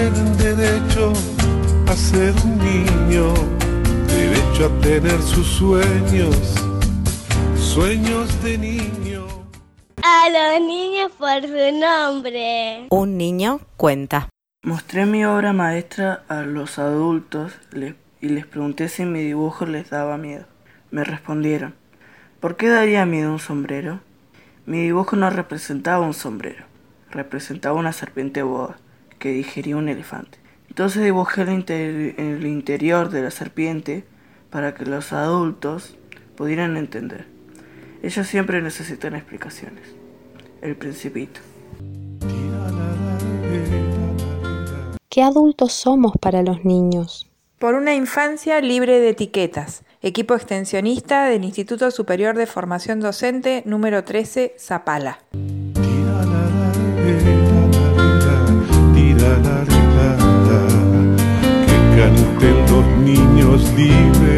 tienen derecho a ser un niño, derecho a tener sus sueños, sueños de niño. A los niños por su nombre. Un niño cuenta. Mostré mi obra maestra a los adultos y les pregunté si mi dibujo les daba miedo. Me respondieron: ¿por qué daría miedo un sombrero? Mi dibujo no representaba un sombrero, representaba una serpiente boa que digería un elefante. Entonces dibujé el interior de la serpiente para que los adultos pudieran entender. Ellos siempre necesitan explicaciones. El Principito. ¿Qué adultos somos para los niños? Por una infancia libre de etiquetas. Equipo extensionista del Instituto Superior de Formación Docente número 13, Zapala. Que canten los niños libres.